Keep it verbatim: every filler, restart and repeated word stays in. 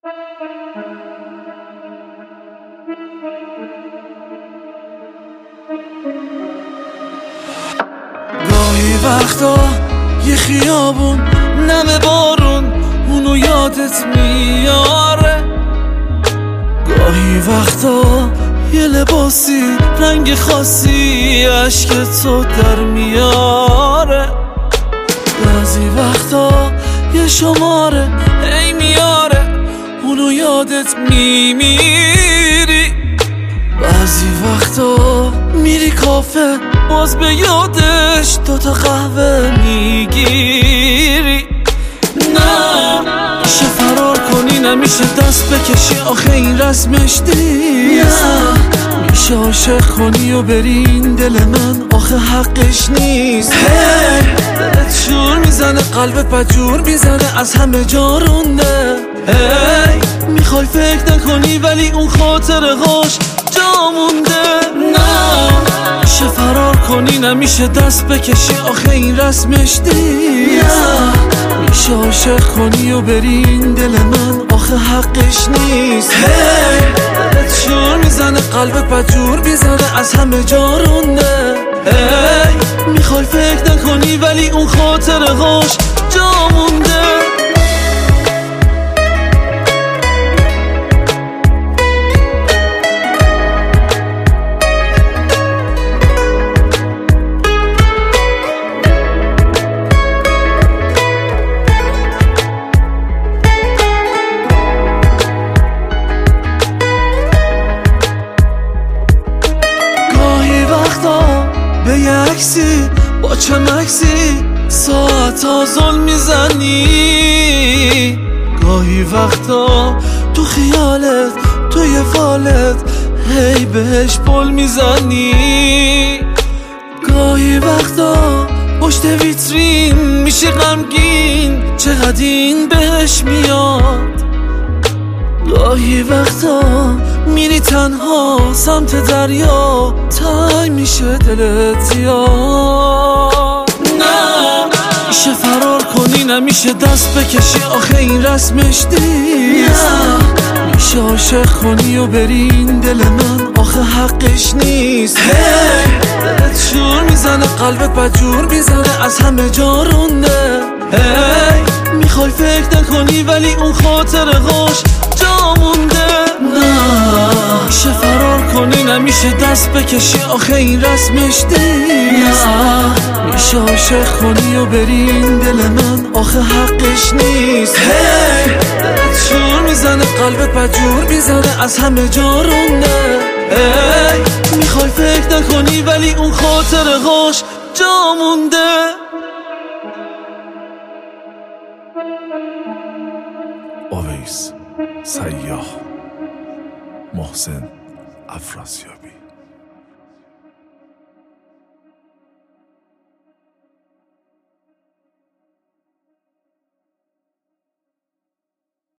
گاهی وقتا یه خیابون نم بارون اونو یادت میاره، گاهی وقتا یه لباسی رنگ خاصی عشق تو در میاره، بعضی وقتا یه شماره هی میاره اونو یادت میمیری، بعضی وقتا میری کافه باز به یادش دوتا قهوه میگیری. نه میشه فرار کنی نمیشه دست بکشی آخه این رسمش نیست، میشه عاشق کنی و بری این دل من آخه حقش نیست. هی دلت شور میزنه قلبت بدجور میزنه از همه جا رونده، هی میخوای فکر نکنی ولی اون خاطره هاش جا مونده. نه میشه فرار کنی نمیشه دست بکشی آخه این رسمش نیست، میشه عاشق کنی و بری این دل من آخه حقش نیست. هی دلت شور میزنه قلبت بدجور میزنه از همه جا رونده، هی میخوای فکر نکنی ولی اون خاطره هاش جا مونده. به یه عکسی با چه مکسی ساعت ها ظلم میزنی، گاهی وقتا تو خیالت توی فالت هی بهش پل میزنی، گاهی وقتا پشت ویترین میشه غمگین چقدر این بهش میاد، گاهی وقتا میری تنها سمت دریا تای میشه دلت زیاد. نه میشه فرار کنی نمیشه دست بکشی آخه این رسمش نیست، میشه عاشق کنی و بری این دل من آخه حقش نیست. هی دلت شور میزنه قلبت بدجور میزنه از همه جا رونده، هی میخوای فکر نکنی ولی اون خاطره هاش جا مونده. نه میشه فرار کنی نمیشه دست بکشی آخه این رسمش نیست، میشه عاشق کنی و بری این دل من آخه حقش نیست. هی دلت شور میزنه قلبت بدجور میزنه از همه جا رونده، هی میخوای فکر نکنی ولی اون خاطره هاش جا مونده. اویس سیاه محسن افراسیابی.